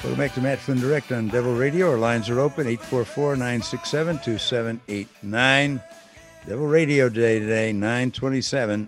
Welcome back to Matt Flynn Direct on Devil Radio. Our lines are open, 844-967-2789. Devil Radio today, 927,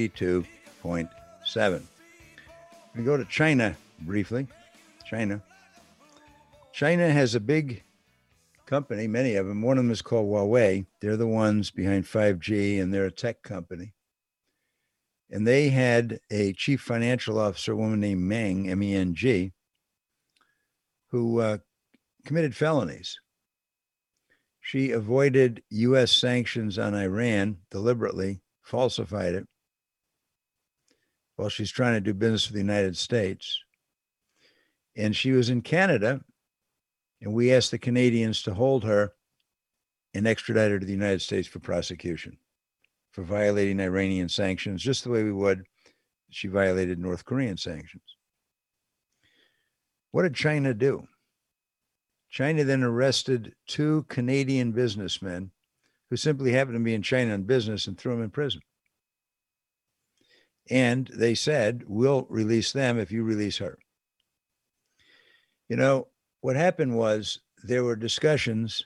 92.7. We go to China briefly. China has a big company, many of them. One of them is called Huawei. They're the ones behind 5G, and they're a tech company. And they had a chief financial officer, a woman named Meng, M-E-N-G, who committed felonies. She avoided U.S. sanctions on Iran deliberately, falsified it, while she's trying to do business with the United States. And she was in Canada, and we asked the Canadians to hold her and extradite her to the United States for prosecution for violating Iranian sanctions, just the way we would if she violated North Korean sanctions. What did China do? China then arrested 2 Canadian businessmen who simply happened to be in China on business and threw them in prison. And they said, we'll release them if you release her. You know, what happened was there were discussions,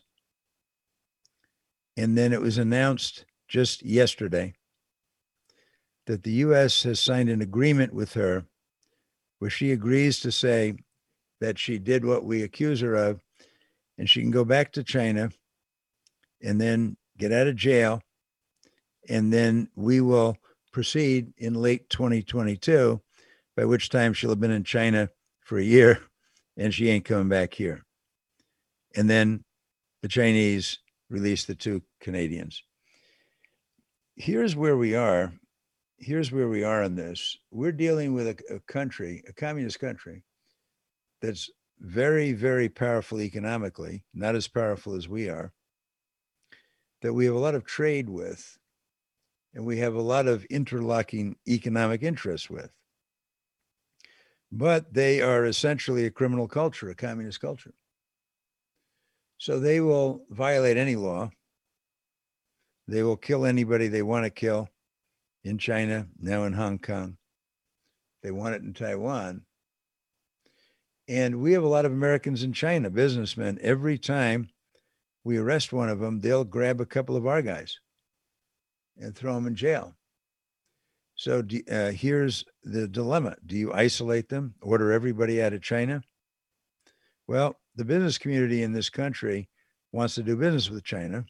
and then it was announced just yesterday that the U.S. has signed an agreement with her where she agrees to say that she did what we accuse her of, and she can go back to China and then get out of jail, and then we will proceed in late 2022, by which time she'll have been in China for a year, and she ain't coming back here. And then the Chinese release the 2 Canadians. Here's where we are. Here's where we are in this. We're dealing with a country, a communist country, that's very, very powerful economically, not as powerful as we are, that we have a lot of trade with, and we have a lot of interlocking economic interests with. But they are essentially a criminal culture, a communist culture. So they will violate any law. They will kill anybody they want to kill in China, now in Hong Kong. They want it in Taiwan. And we have a lot of Americans in China, businessmen. Every time we arrest one of them, they'll grab a couple of our guys and throw them in jail. So here's the dilemma. Do you isolate them, order everybody out of China? Well, the business community in this country wants to do business with China.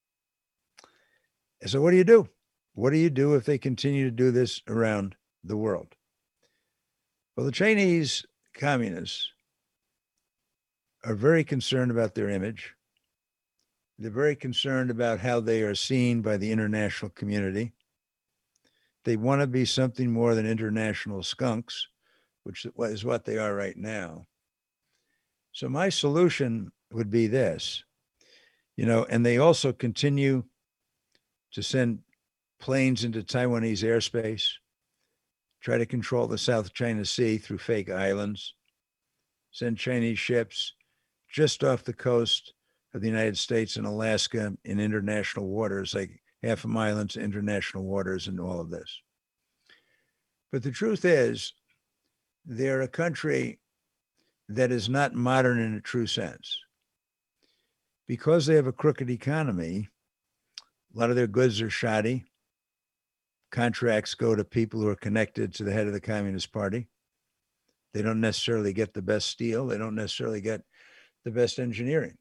So what do you do? What do you do if they continue to do this around the world? Well, the Chinese communists are very concerned about their image. They're very concerned about how they are seen by the international community. They want to be something more than international skunks, which is what they are right now. So my solution would be this, and they also continue to send planes into Taiwanese airspace, try to control the South China Sea through fake islands, send Chinese ships just off the coast of the United States and Alaska in international waters, like half a mile into international waters and all of this. But the truth is, they're a country that is not modern in a true sense. Because they have a crooked economy, a lot of their goods are shoddy. Contracts go to people who are connected to the head of the Communist Party. They don't necessarily get the best steel. They don't necessarily get the best engineering.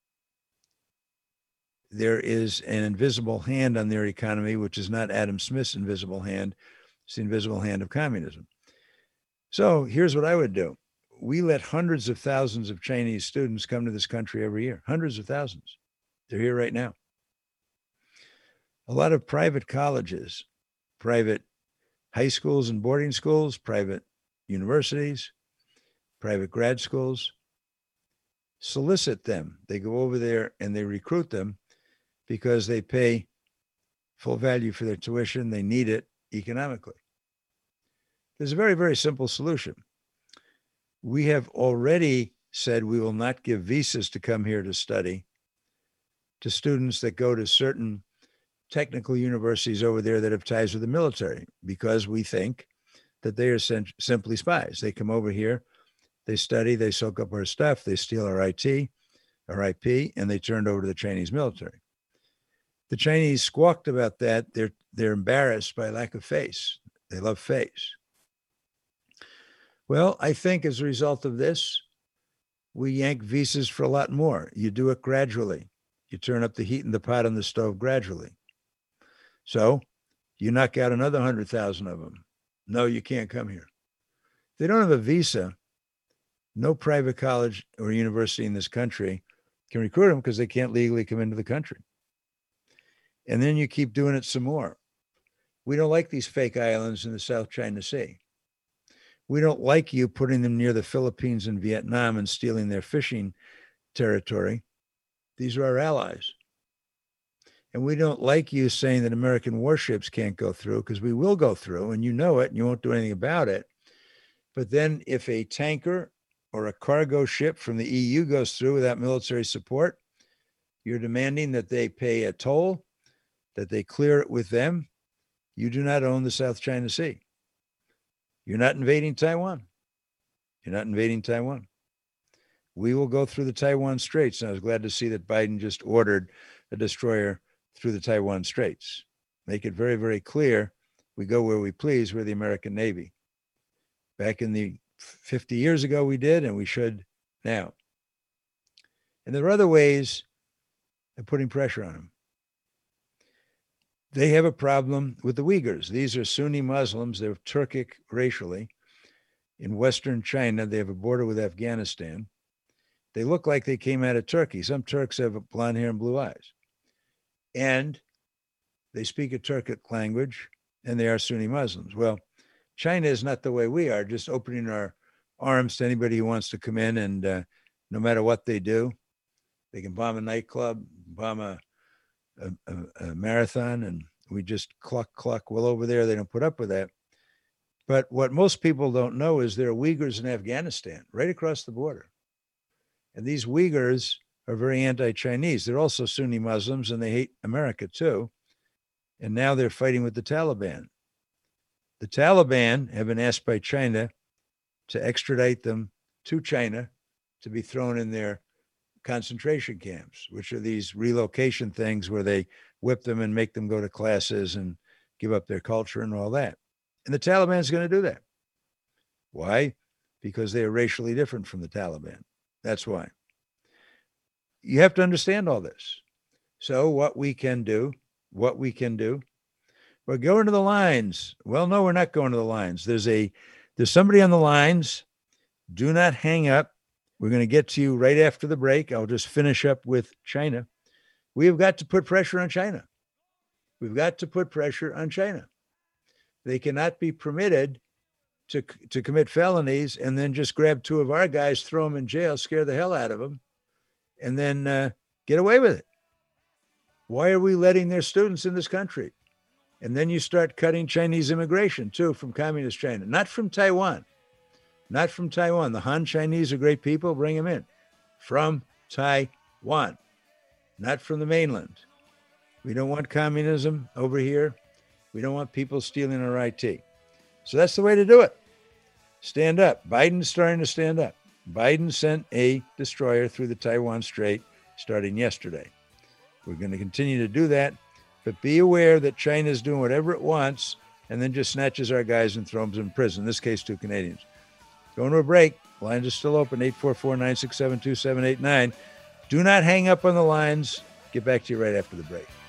There is an invisible hand on their economy, which is not Adam Smith's invisible hand. It's the invisible hand of communism. So here's what I would do. We let hundreds of thousands of Chinese students come to this country every year, hundreds of thousands. They're here right now. A lot of private colleges, private high schools and boarding schools, private universities, private grad schools, solicit them. They go over there and they recruit them because they pay full value for their tuition. They need it economically. There's a very, very simple solution. We have already said we will not give visas to come here to study to students that go to certain technical universities over there that have ties with the military, because we think that they are simply spies. They come over here, They study, they soak up our stuff, they steal our IT, our IP, and they turn it over to the Chinese military. The Chinese squawked about that. They're embarrassed by lack of face. They love face. Well, I think as a result of this, we yank visas for a lot more. You do it gradually. You turn up the heat in the pot on the stove gradually. So you knock out another 100,000 of them. No, you can't come here. If they don't have a visa, no private college or university in this country can recruit them because they can't legally come into the country. And then you keep doing it some more. We don't like these fake islands in the South China Sea. We don't like you putting them near the Philippines and Vietnam and stealing their fishing territory. These are our allies. And we don't like you saying that American warships can't go through, because we will go through, and you know it, and you won't do anything about it. But then if a tanker or a cargo ship from the EU goes through without military support, you're demanding that they pay a toll, that they clear it with them. You do not own the South China Sea. You're not invading Taiwan. You're not invading Taiwan. We will go through the Taiwan Straits. And I was glad to see that Biden just ordered a destroyer through the Taiwan Straits. Make it very, very clear we go where we please. We're the American Navy. Back in the 50 years ago, we did, and we should now. And there are other ways of putting pressure on them. They have a problem with the Uyghurs. These are Sunni Muslims. They're Turkic racially. In Western China, they have a border with Afghanistan. They look like they came out of Turkey. Some Turks have blonde hair and blue eyes. And they speak a Turkic language, and they are Sunni Muslims. Well, China is not the way we are, just opening our arms to anybody who wants to come in, and no matter what they do, they can bomb a nightclub, bomb a marathon, and we just cluck. Well, over there, they don't put up with that. But what most people don't know is there are Uyghurs in Afghanistan, right across the border. And these Uyghurs are very anti-Chinese. They're also Sunni Muslims, and they hate America too. And now they're fighting with the Taliban. The Taliban have been asked by China to extradite them to China to be thrown in their concentration camps, which are these relocation things where they whip them and make them go to classes and give up their culture and all that. And the Taliban is going to do that. Why? Because they are racially different from the Taliban. That's why. You have to understand all this. So what we can do, we're going to the lines. Well, no, we're not going to the lines. There's somebody on the lines. Do not hang up. We're going to get to you right after the break. I'll just finish up with China. We have got to put pressure on China. We've got to put pressure on China. They cannot be permitted to commit felonies and then just grab two of our guys, throw them in jail, scare the hell out of them, and then get away with it. Why are we letting their students in this country? And then you start cutting Chinese immigration, too, from communist China, not from Taiwan. Not from Taiwan. The Han Chinese are great people. Bring them in. From Taiwan, not from the mainland. We don't want communism over here. We don't want people stealing our IT. So that's the way to do it. Stand up. Biden's starting to stand up. Biden sent a destroyer through the Taiwan Strait starting yesterday. We're going to continue to do that. But be aware that China is doing whatever it wants and then just snatches our guys and throws them in prison. In this case, 2 Canadians. Going to a break. Lines are still open, 844-967-2789. Do not hang up on the lines. Get back to you right after the break.